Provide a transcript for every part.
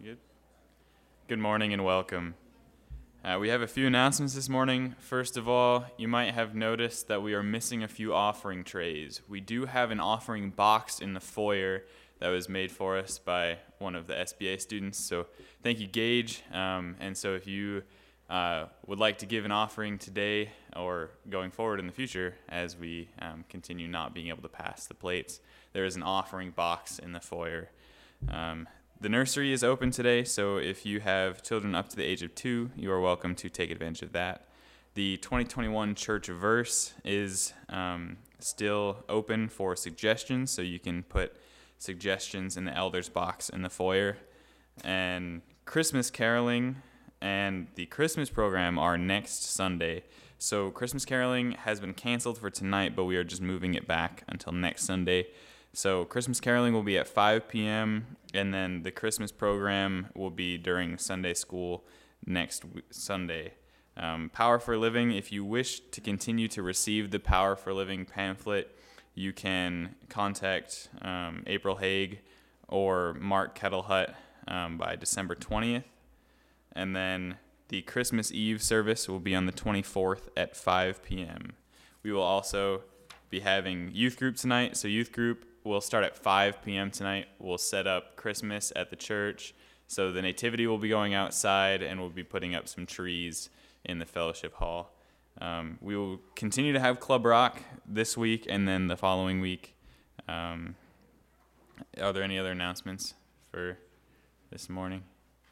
good? Good morning and welcome. We have a few announcements this morning. First of all, you might have noticed that we are missing a few offering trays. We do have an offering box in the foyer that was made for us by one of the SBA students. So thank you, Gage. And so if you would like to give an offering today or going forward in the future as we continue not being able to pass the plates, there is an offering box in the foyer. The nursery is open today, so if you have children up to the age of 2, you are welcome to take advantage of that. The 2021 Church Verse is still open for suggestions, so you can put suggestions in the elders box in the foyer. And Christmas caroling and the Christmas program are next Sunday. So Christmas caroling has been canceled for tonight, but we are just moving it back until next Sunday. So Christmas caroling will be at 5 p.m., and then the Christmas program will be during Sunday school next Sunday. Power for Living, if you wish to continue to receive the Power for Living pamphlet, you can contact April Haig or Mark Kettlehut by December 20th. And then the Christmas Eve service will be on the 24th at 5 p.m. We will also be having youth group tonight. So youth group will start at 5 p.m. tonight. We'll set up Christmas at the church. So the nativity will be going outside, and we'll be putting up some trees in the fellowship hall. We will continue to have Club Rock this week and then the following week. Are there any other announcements for this morning?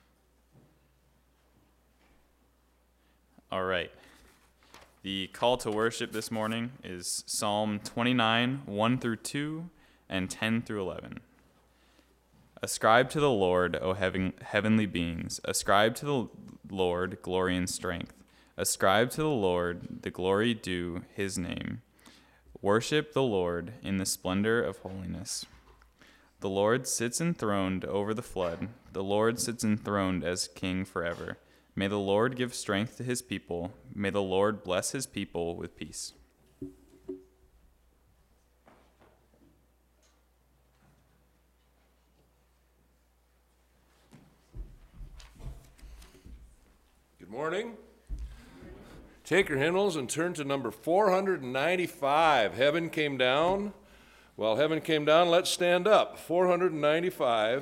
All right. The call to worship this morning is Psalm 29, 1 through 2, and 10 through 11. Ascribe to the Lord, O heavenly beings. Ascribe to the Lord glory and strength. Ascribe to the Lord the glory due his name. Worship the Lord in the splendor of holiness. The Lord sits enthroned over the flood. The Lord sits enthroned as king forever. May the Lord give strength to his people. May the Lord bless his people with peace. Good morning. Take your hymnals and turn to number 495. Heaven Came Down. Well, Heaven Came Down, let's stand up. 495.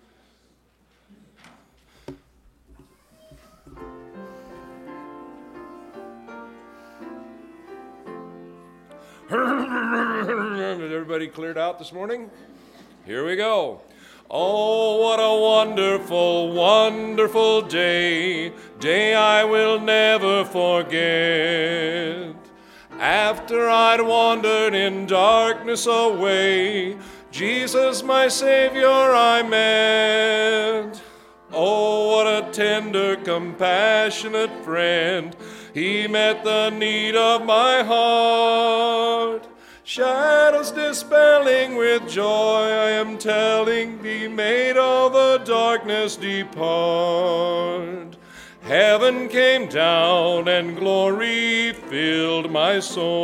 Is everybody cleared out this morning? Here we go. Oh, what a wonderful, wonderful day I will never forget. After I'd wandered in darkness away, Jesus, my Savior, I met. Oh, what a tender, compassionate friend. He met the need of my heart. Shadows dispelling with joy, I am telling thee, made all the darkness depart. Heaven came down and glory filled my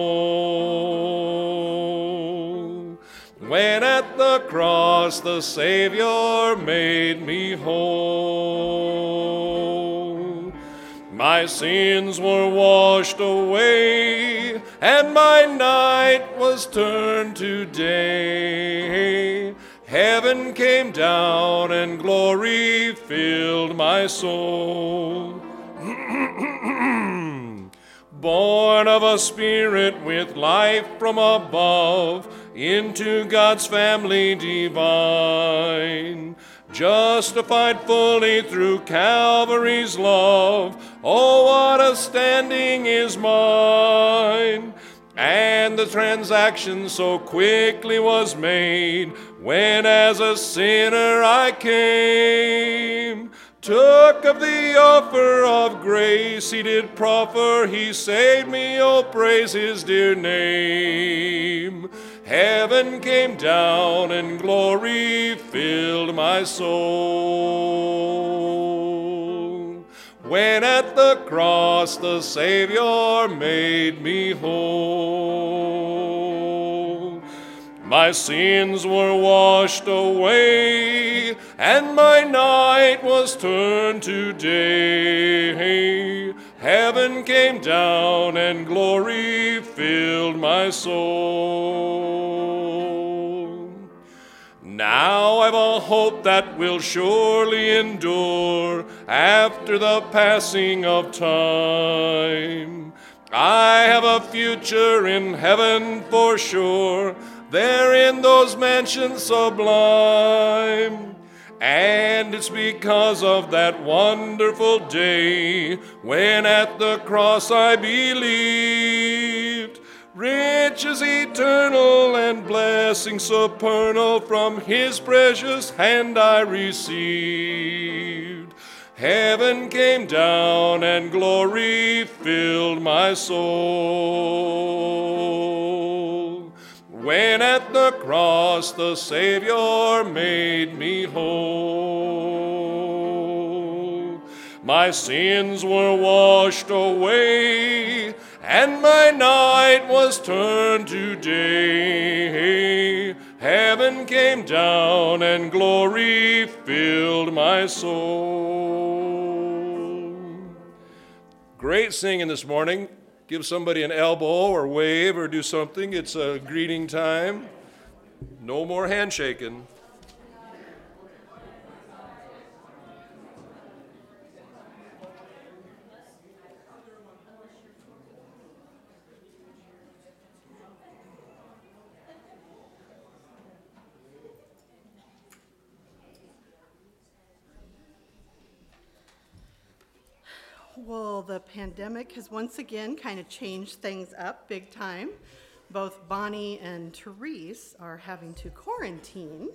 soul. When at the cross the Savior made me whole. My sins were washed away, and my night was turned to day. Heaven came down, and glory filled my soul. Born of a Spirit with life from above, into God's family divine. Justified fully through Calvary's love, oh, what a standing is mine. And the transaction so quickly was made, when as a sinner I came. Took of the offer of grace he did proffer, he saved me, oh, praise his dear name. Heaven came down and glory filled my soul. When at the cross the Savior made me whole. My sins were washed away, and my night was turned to day. Heaven came down, and glory filled my soul. Now I've a hope that will surely endure after the passing of time. I have a future in heaven for sure, there in those mansions sublime. And it's because of that wonderful day when at the cross I believed. Riches eternal and blessings supernal from his precious hand I received. Heaven came down and glory filled my soul. When at the cross the Savior made me whole. My sins were washed away, and my night was turned to day. Heaven came down and glory filled my soul. Great singing this morning. Give somebody an elbow or wave or do something. It's a greeting time. No more handshaking. Well, the pandemic has once again kind of changed things up big time. Both Bonnie and Therese are having to quarantine,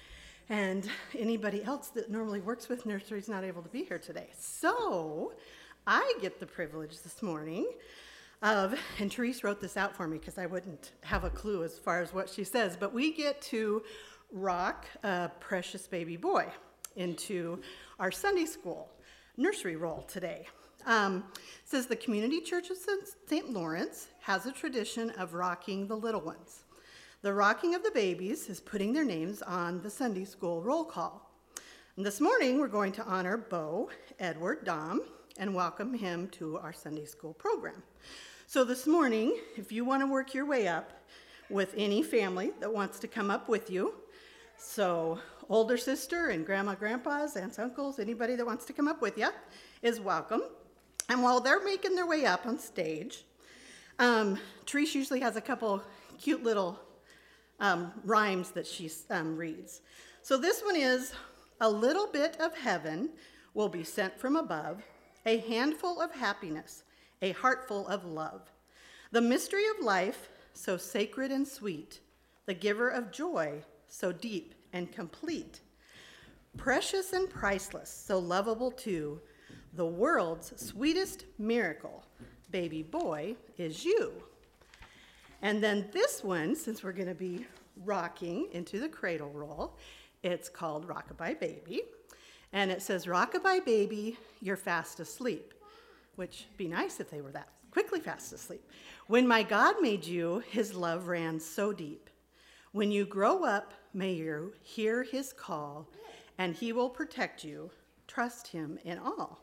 and anybody else that normally works with nursery is not able to be here today. So I get the privilege this morning of, and Therese wrote this out for me because I wouldn't have a clue as far as what she says, but we get to rock a precious baby boy into our Sunday school nursery role today. It says the Community Church of St. Lawrence has a tradition of rocking the little ones. The rocking of the babies is putting their names on the Sunday school roll call. And this morning we're going to honor Bo Edward Dom and welcome him to our Sunday school program. So this morning, if you want to work your way up with any family that wants to come up with you, so older sister and grandma, grandpas, aunts, uncles, anybody that wants to come up with you is welcome. And while they're making their way up on stage, Therese usually has a couple cute little rhymes that she reads. So this one is, a little bit of heaven will be sent from above, a handful of happiness, a heartful of love. The mystery of life, so sacred and sweet, the giver of joy, so deep and complete. Precious and priceless, so lovable too, the world's sweetest miracle, baby boy, is you. And then this one, since we're going to be rocking into the cradle roll, it's called Rockabye Baby. And it says, Rockabye Baby, you're fast asleep, which would be nice if they were that quickly fast asleep. When my God made you, his love ran so deep. When you grow up, may you hear his call, and he will protect you. Trust him in all.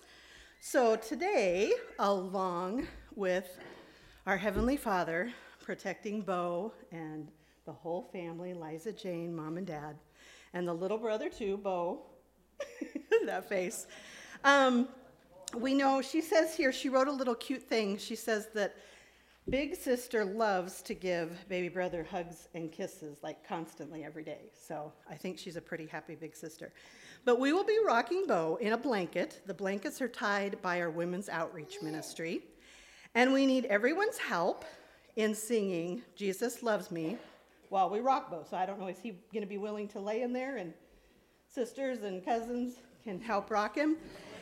So today, along with our Heavenly Father protecting Bo and the whole family, Liza, Jane, Mom and Dad, and the little brother too, Bo, that face. We know, she says here, she wrote a little cute thing. She says that big sister loves to give baby brother hugs and kisses like constantly every day. So I think she's a pretty happy big sister. But we will be rocking Bo in a blanket. The blankets are tied by our Women's Outreach Ministry. And we need everyone's help in singing Jesus Loves Me while we rock Bo. So I don't know, is he going to be willing to lay in there and sisters and cousins can help rock him?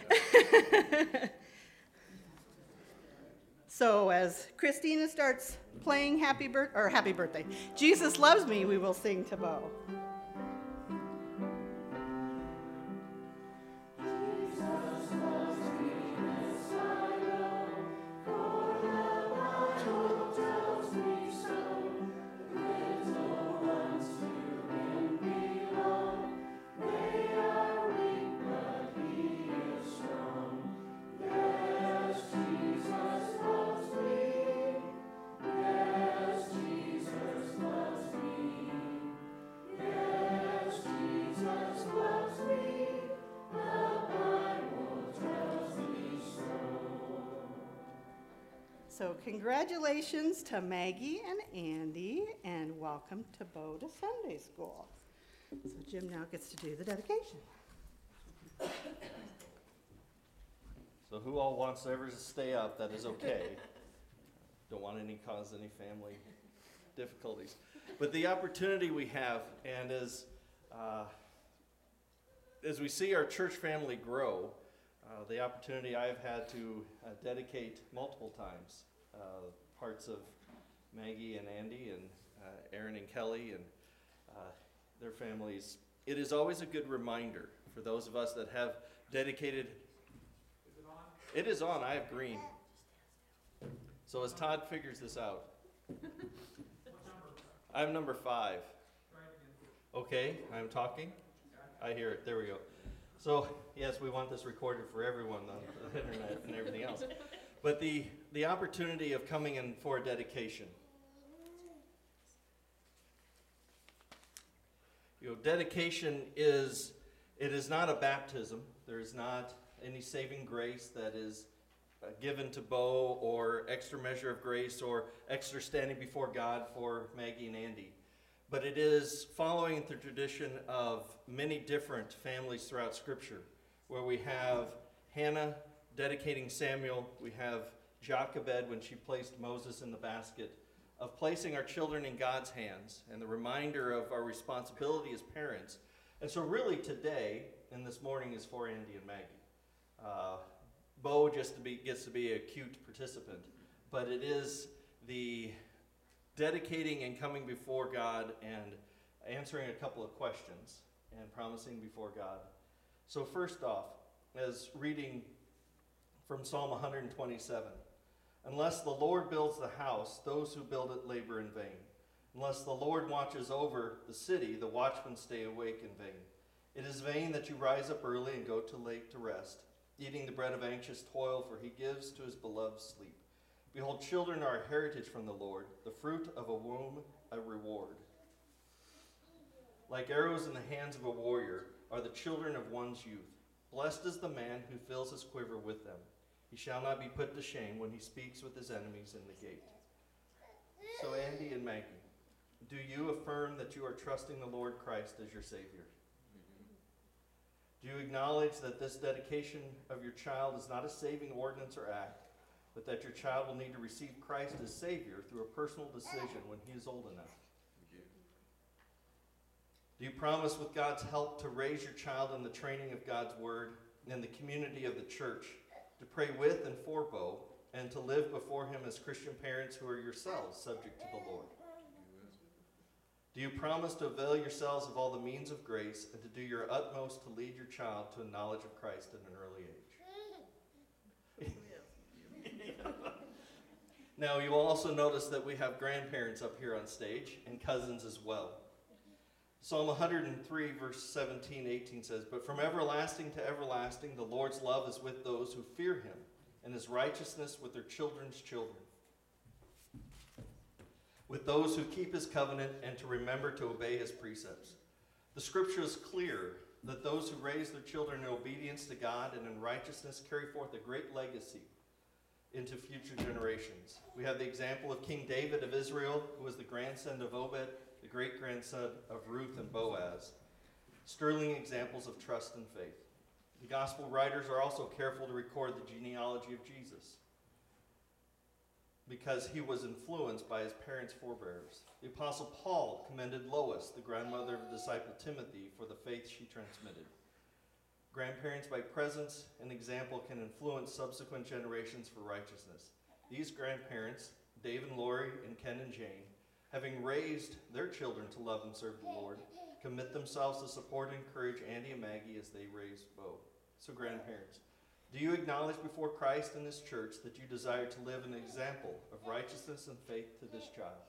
So as Christina starts playing Happy Birthday, Jesus Loves Me, we will sing to Bo. So congratulations to Maggie and Andy, and welcome to Bo to Sunday School. So Jim now gets to do the dedication. So who all wants to ever stay up, that is okay. Don't want any cause any family difficulties. But the opportunity we have, and as we see our church family grow, the opportunity I've had to dedicate multiple times, parts of Maggie and Andy and Aaron and Kelly and their families. It is always a good reminder for those of us that have dedicated. Is it on? It is on. I have green. So as Todd figures this out. I'm number 5. Okay, I'm talking. I hear it. There we go. So, yes, we want this recorded for everyone on the internet and everything else. But the opportunity of coming in for a dedication. Dedication is not a baptism. There is not any saving grace that is given to Bo, or extra measure of grace, or extra standing before God for Maggie and Andy. But it is following the tradition of many different families throughout Scripture, where we have Hannah dedicating Samuel, we have Jochebed when she placed Moses in the basket, of placing our children in God's hands, and the reminder of our responsibility as parents. And so really today, and this morning, is for Andy and Maggie. Bo gets to be a cute participant, but it is the dedicating and coming before God and answering a couple of questions and promising before God. So first off, as reading from Psalm 127, unless the Lord builds the house, those who build it labor in vain. Unless the Lord watches over the city, the watchmen stay awake in vain. It is vain that you rise up early and go too late to rest, eating the bread of anxious toil, for he gives to his beloved sleep. Behold, children are a heritage from the Lord, the fruit of a womb a reward. Like arrows in the hands of a warrior are the children of one's youth. Blessed is the man who fills his quiver with them. He shall not be put to shame when he speaks with his enemies in the gate. So Andy and Maggie, do you affirm that you are trusting the Lord Christ as your Savior? Do you acknowledge that this dedication of your child is not a saving ordinance or act, but that your child will need to receive Christ as Savior through a personal decision when he is old enough? Do you promise with God's help to raise your child in the training of God's Word and in the community of the church, to pray with and for Bo, and to live before him as Christian parents who are yourselves subject to the Lord? Do you promise to avail yourselves of all the means of grace and to do your utmost to lead your child to a knowledge of Christ at an early age? Now, you will also notice that we have grandparents up here on stage and cousins as well. Psalm 103, verse 17, 18 says, "But from everlasting to everlasting, the Lord's love is with those who fear him, and his righteousness with their children's children, with those who keep his covenant and to remember to obey his precepts." The scripture is clear that those who raise their children in obedience to God and in righteousness carry forth a great legacy into future generations. We have the example of King David of Israel, who was the grandson of Obed, the great-grandson of Ruth and Boaz. Sterling examples of trust and faith. The gospel writers are also careful to record the genealogy of Jesus, because he was influenced by his parents' forebears. The Apostle Paul commended Lois, the grandmother of the disciple Timothy, for the faith she transmitted. Grandparents by presence and example can influence subsequent generations for righteousness. These grandparents, Dave and Lori and Ken and Jane, having raised their children to love and serve the Lord, commit themselves to support and encourage Andy and Maggie as they raise Bo. So grandparents, do you acknowledge before Christ and his church that you desire to live an example of righteousness and faith to this child?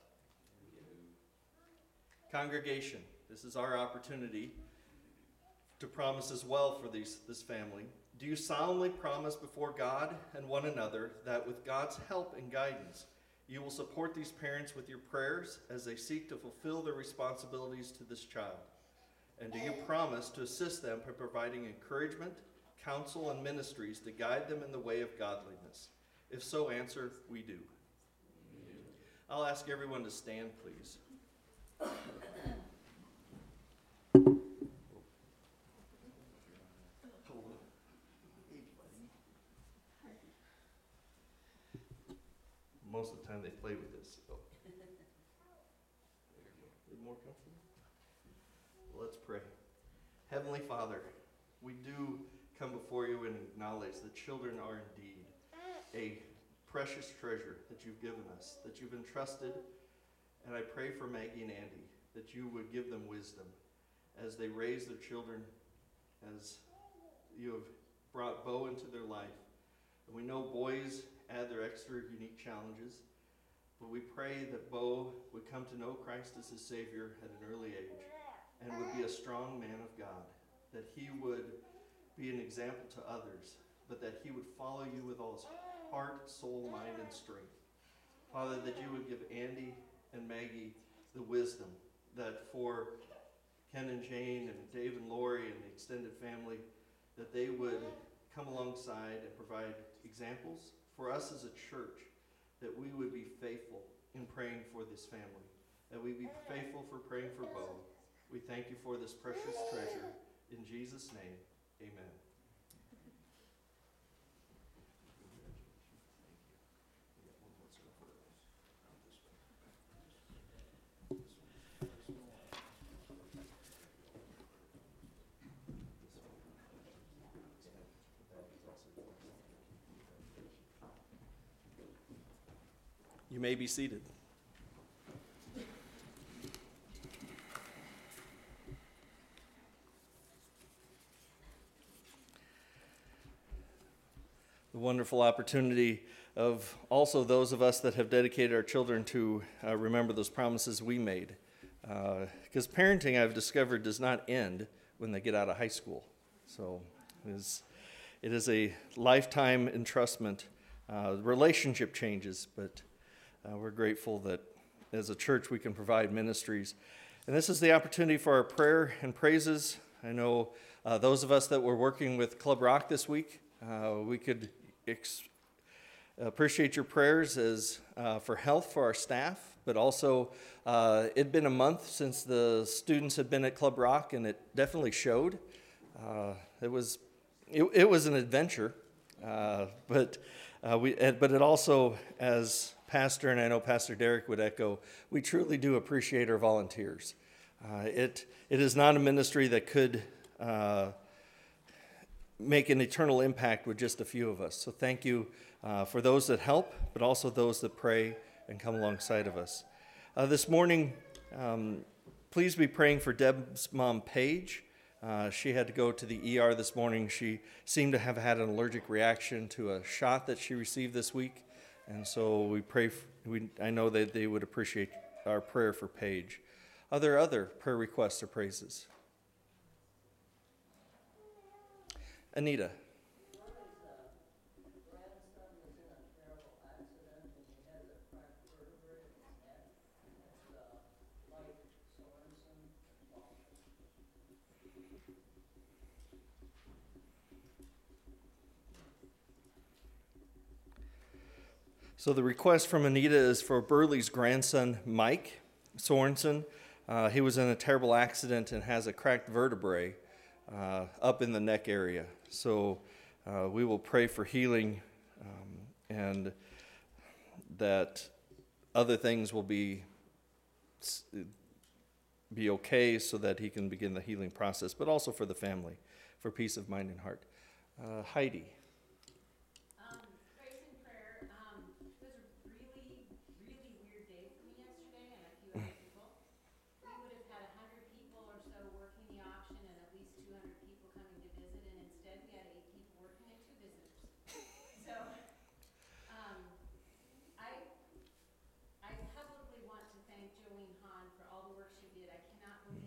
Congregation, this is our opportunity to promise as well for this family. Do you solemnly promise before God and one another that with God's help and guidance, you will support these parents with your prayers as they seek to fulfill their responsibilities to this child? And do you promise to assist them by providing encouragement, counsel, and ministries to guide them in the way of godliness? If so, answer, we do. I'll ask everyone to stand, please. Most of the time they play with this. So. There you go. Is it more comfortable? Well, let's pray. Heavenly Father, we do come before you and acknowledge that children are indeed a precious treasure that you've given us, that you've entrusted. And I pray for Maggie and Andy, that you would give them wisdom as they raise their children, as you have brought Bo into their life. And we know boys add their extra unique challenges, but we pray that Bo would come to know Christ as his Savior at an early age and would be a strong man of God, that he would be an example to others, but that he would follow you with all his heart, soul, mind, and strength. Father, that you would give Andy and Maggie the wisdom that for Ken and Jane and Dave and Lori and the extended family, that they would come alongside and provide examples for us as a church, that we would be faithful in praying for this family, that we be faithful for praying for Bo. We thank you for this precious treasure. In Jesus' name, amen. You may be seated. The wonderful opportunity of also those of us that have dedicated our children to remember those promises we made. Because parenting, I've discovered, does not end when they get out of high school. So it is a lifetime entrustment. Relationship changes, but we're grateful that as a church we can provide ministries. And this is the opportunity for our prayer and praises. I know those of us that were working with Club Rock this week, we could appreciate your prayers as for health for our staff, but also it'd been a month since the students had been at Club Rock, and it definitely showed. It was an adventure, but it also, as Pastor, and I know Pastor Derek would echo, we truly do appreciate our volunteers. It is not a ministry that could make an eternal impact with just a few of us. So thank you for those that help, but also those that pray and come alongside of us. This morning, please be praying for Deb's mom, Paige. She had to go to the ER this morning. She seemed to have had an allergic reaction to a shot that she received this week. And so we pray, I know that they would appreciate our prayer for Paige. Are there other prayer requests or praises? Anita. So the request from Anita is for Burley's grandson, Mike Sorensen. He was in a terrible accident and has a cracked vertebrae up in the neck area. So we will pray for healing and that other things will be okay so that he can begin the healing process, but also for the family, for peace of mind and heart. Heidi.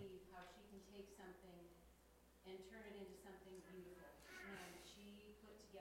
and turn it into something beautiful. And she put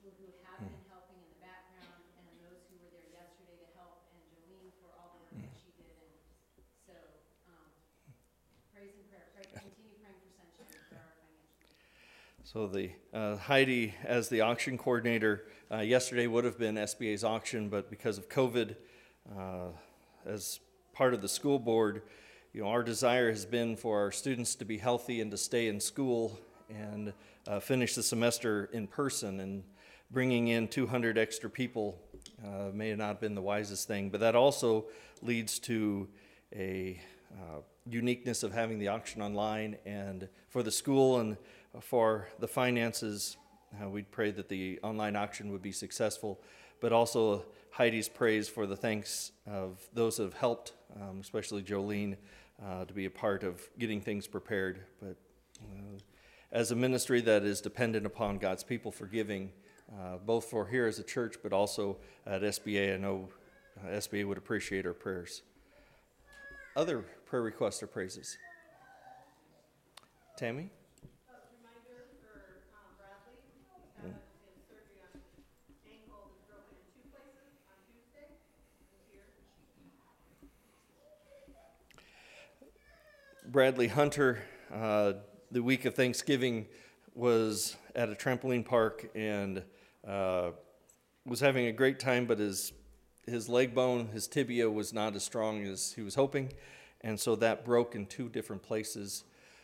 people who have been helping in the background and those who were there yesterday to help, and Jolene for all the work that she did. And so, praise and prayer. Continue praying for Sunshine for our financial needs. So Heidi, as the auction coordinator, yesterday would have been SBA's auction, but because of COVID, as part of the school board, our desire has been for our students to be healthy and to stay in school and finish the semester in person. And bringing in 200 extra people may not have been the wisest thing, but that also leads to a uniqueness of having the auction online. And for the school and for the finances, we'd pray that the online auction would be successful, but also Heidi's praise for the thanks of those who have helped, especially Jolene, to be a part of getting things prepared. But as a ministry that is dependent upon God's people for giving, both for here as a church, but also at SBA, I know SBA would appreciate our prayers. Other prayer requests or praises? Tammy? Reminder for Bradley, he had his surgery on his ankle was broken in 2 places on Tuesday. He's here. Bradley Hunter, the week of Thanksgiving, was at a trampoline park and was having a great time, but his leg bone, his tibia, was not as strong as he was hoping, and so that broke in 2 different places.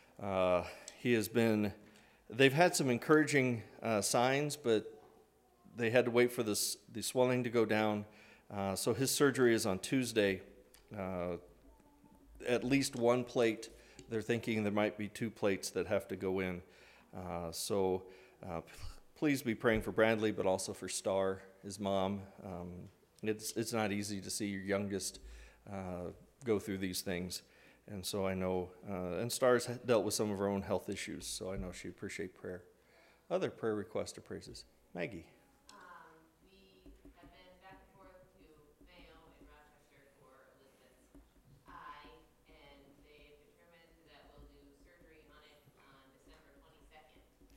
They've had some encouraging signs, but they had to wait for the swelling to go down. So his surgery is on Tuesday. At least 1 plate. They're thinking there might be 2 plates that have to go in. So please be praying for Bradley, but also for Star, his mom. It's not easy to see your youngest go through these things. And so I know, and Star's dealt with some of her own health issues, so I know she'd appreciate prayer. Other prayer requests or praises? Maggie. We have been back and forth to Mayo in Rochester for Elizabeth's eye, and they've determined that we'll do surgery on it on December 22nd.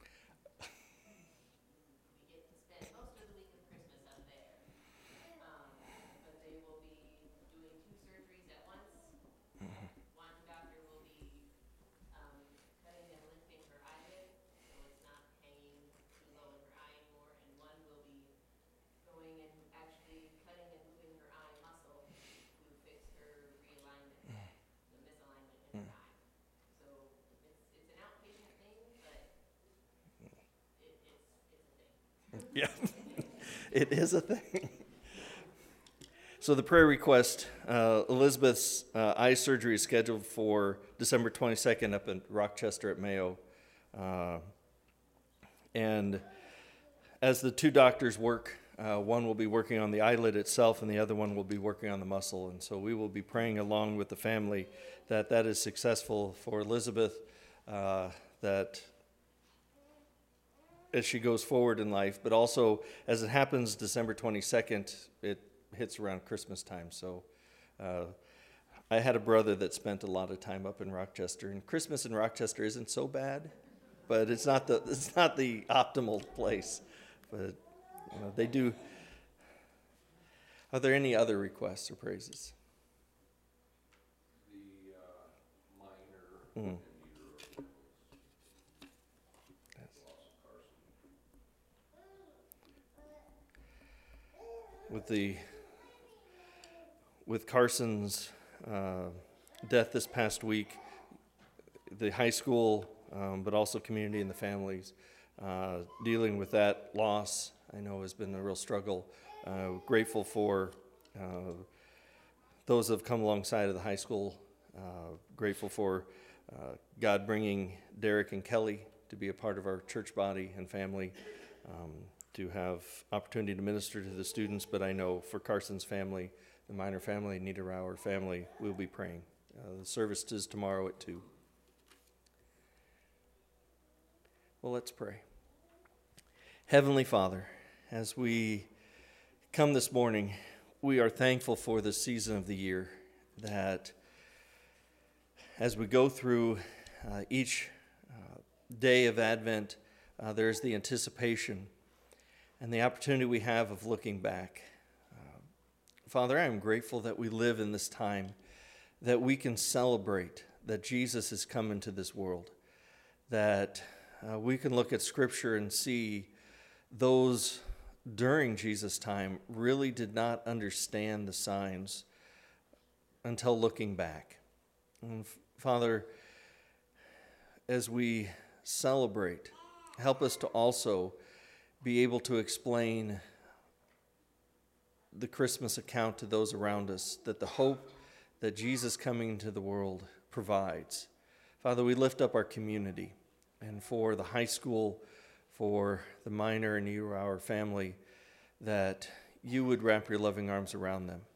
We get to spend most of the week of Christmas up there, but they will be doing 2 surgeries at once. One doctor will be cutting and lifting her eyelid, so it's not hanging too low in her eye anymore, and one will be going and actually cutting and moving her eye muscle to fix her realignment, the misalignment in her eye. So it's an outpatient thing, but it's a thing. Yeah, it is a thing. So the prayer request, Elizabeth's eye surgery is scheduled for December 22nd up in Rochester at Mayo. And as the 2 doctors work, one will be working on the eyelid itself and the other one will be working on the muscle. And so we will be praying along with the family that is successful for Elizabeth, that as she goes forward in life, but also as it happens December 22nd, it hits around Christmas time. So I had a brother that spent a lot of time up in Rochester, and Christmas in Rochester isn't so bad, but it's not the optimal place. But they do. Are there any other requests or praises? The minor With Carson's death this past week, the high school, but also community and the families, dealing with that loss, I know has been a real struggle. Grateful for those that have come alongside of the high school. Grateful for God bringing Derek and Kelly to be a part of our church body and family, to have opportunity to minister to the students. But I know for Carson's family, the Minor family, Niederauer family, we'll be praying. The service is tomorrow at 2. Well, let's pray. Heavenly Father, as we come this morning, we are thankful for this season of the year, that as we go through each day of Advent, there's the anticipation. and the opportunity we have of looking back. Father, I am grateful that we live in this time, that we can celebrate that Jesus has come into this world, that we can look at Scripture and see those during Jesus' time really did not understand the signs until looking back. And Father, as we celebrate, help us to also be able to explain the Christmas account to those around us, that the hope that Jesus coming into the world provides. Father, we lift up our community, and for the high school, for the minor and our family, that you would wrap your loving arms around them.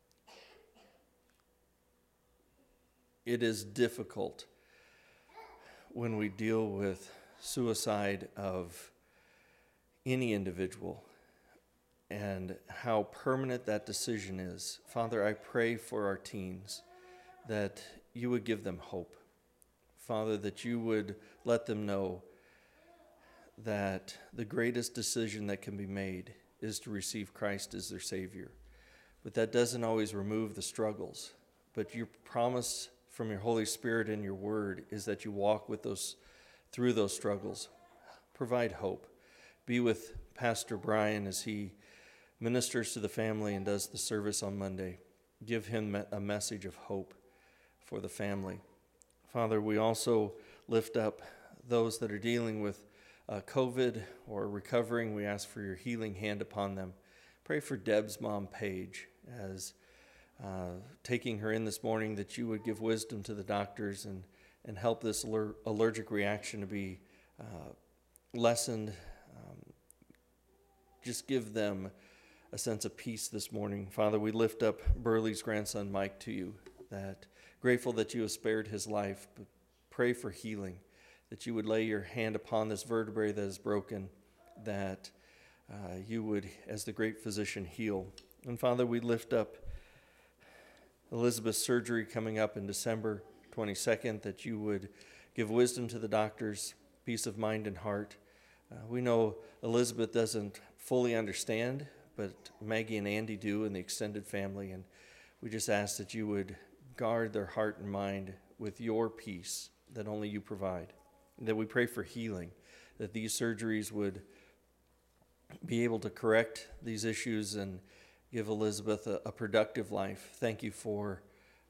It is difficult when we deal with suicide of any individual and how permanent that decision is. Father, I pray for our teens that you would give them hope. Father, that you would let them know that the greatest decision that can be made is to receive Christ as their Savior. But that doesn't always remove the struggles. But your promise from your Holy Spirit and your word is that you walk with those through those struggles. Provide hope. Be with Pastor Brian as he ministers to the family and does the service on Monday. Give him a message of hope for the family. Father, we also lift up those that are dealing with COVID or recovering. We ask for your healing hand upon them. Pray for Deb's mom, Paige, as taking her in this morning, that you would give wisdom to the doctors and help this allergic reaction to be lessened. Just give them a sense of peace this morning. Father, we lift up Burley's grandson, Mike, to you, that grateful that you have spared his life, but pray for healing, that you would lay your hand upon this vertebrae that is broken, that you would, as the great physician, heal. And Father, we lift up Elizabeth's surgery coming up in December 22nd, that you would give wisdom to the doctors, peace of mind and heart. We know Elizabeth doesn't fully understand, but Maggie and Andy do, and the extended family, and we just ask that you would guard their heart and mind with your peace that only you provide. And that we pray for healing, that these surgeries would be able to correct these issues and give Elizabeth a productive life. Thank you for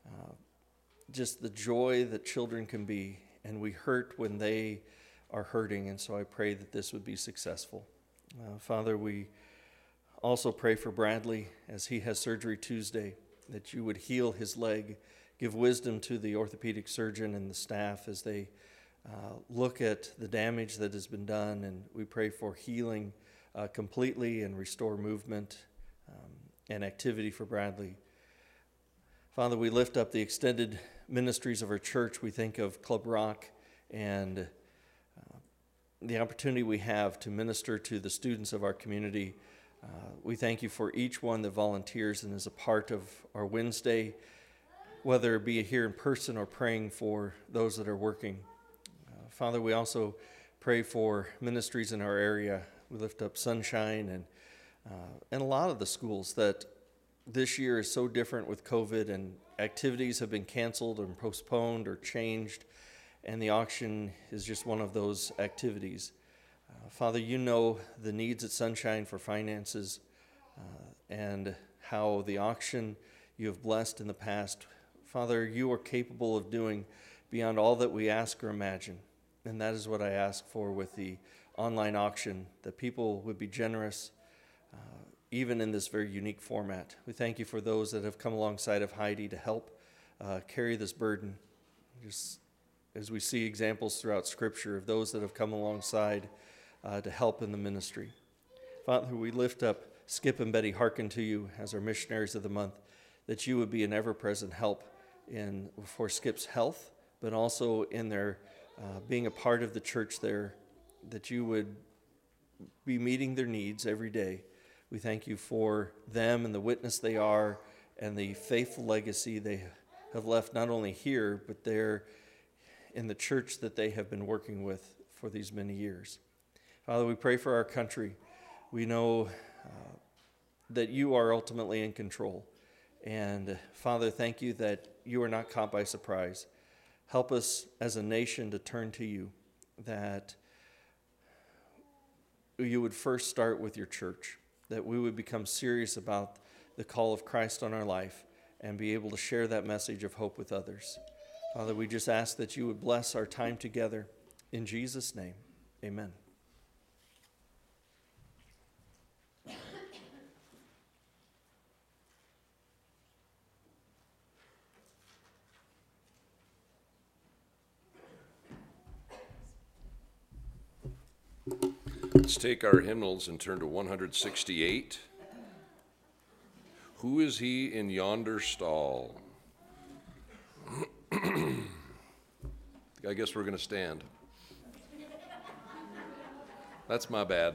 just the joy that children can be, and we hurt when they are hurting, and so I pray that this would be successful. Father, we also pray for Bradley as he has surgery Tuesday, that you would heal his leg, give wisdom to the orthopedic surgeon and the staff as they look at the damage that has been done, and we pray for healing completely and restore movement and activity for Bradley. Father, we lift up the extended ministries of our church. We think of Club Rock and the opportunity we have to minister to the students of our community. We thank you for each one that volunteers and is a part of our Wednesday, whether it be here in person or praying for those that are working. Father, we also pray for ministries in our area. We lift up Sunshine and a lot of the schools that this year is so different with COVID, and activities have been canceled and postponed or changed, and the auction is just one of those activities. Father, you know the needs at Sunshine for finances and how the auction you have blessed in the past. Father, you are capable of doing beyond all that we ask or imagine, and that is what I ask for with the online auction, that people would be generous even in this very unique format. We thank you for those that have come alongside of Heidi to help carry this burden. Just as we see examples throughout Scripture of those that have come alongside to help in the ministry. Father, we lift up Skip and Betty Harkin to you as our missionaries of the month, that you would be an ever-present help for Skip's health, but also in their being a part of the church there, that you would be meeting their needs every day. We thank you for them and the witness they are and the faithful legacy they have left not only here, but there in the church that they have been working with for these many years. Father, we pray for our country. We know that you are ultimately in control. And Father, thank you that you are not caught by surprise. Help us as a nation to turn to you, that you would first start with your church, that we would become serious about the call of Christ on our life and be able to share that message of hope with others. Father, we just ask that you would bless our time together. In Jesus' name, amen. Let's take our hymnals and turn to 168. Who is he in yonder stall? I guess we're going to stand. That's my bad.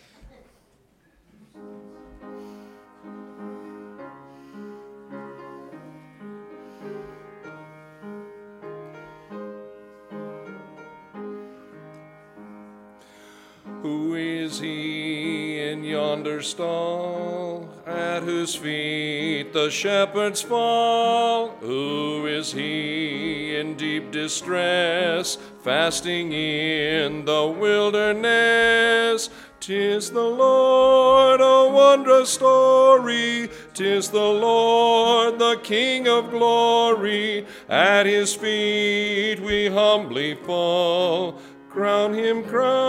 Who is he in yonder stall, at whose feet the shepherds fall? Who is he in deep distress, fasting in the wilderness? 'Tis the Lord, a wondrous story. 'Tis the Lord, the King of glory. At his feet we humbly fall. Crown him,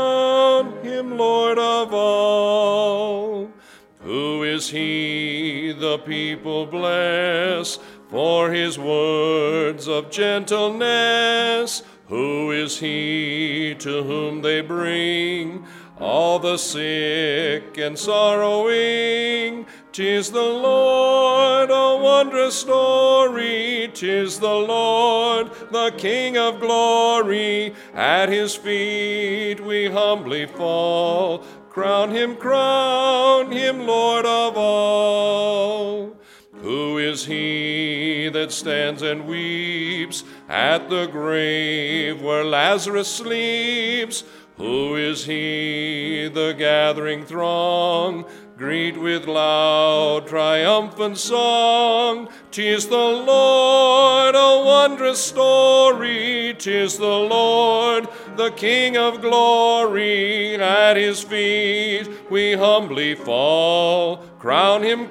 Lord of all. Who is he the people bless for his words of gentleness? Who is he to whom they bring all the sick and sorrowing? 'Tis the Lord, a wondrous story. 'Tis the Lord, the King of glory. At his feet we humbly fall. Crown him, Lord of all. Who is he that stands and weeps at the grave where Lazarus sleeps? Who is he the gathering throng greet with loud triumphant song? 'Tis the Lord, a wondrous story. 'Tis the Lord, the King of glory. At his feet we humbly fall. Crown him,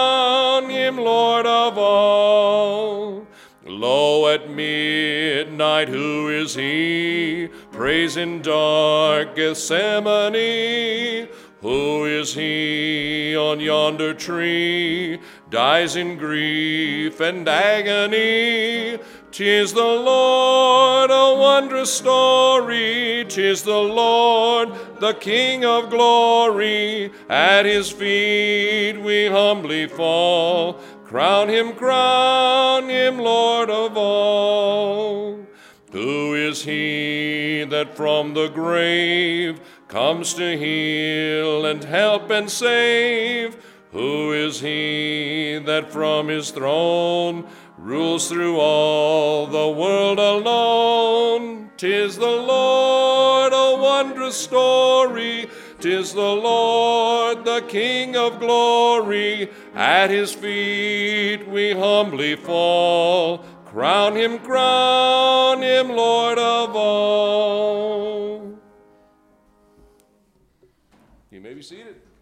Lord of all. Lo, at midnight, who is he? Praise in dark Gethsemane. Who is he on yonder tree? Dies in grief and agony. 'Tis the Lord, a wondrous story. 'Tis the Lord, the King of glory. At his feet we humbly fall. Crown him, Lord of all. Who is he that from the grave comes to heal and help and save? Who is he that from his throne rules through all the world alone? 'Tis the Lord, a wondrous story. 'Tis the Lord, the King of glory. At his feet we humbly fall. Crown him, Lord of all. You may be seated.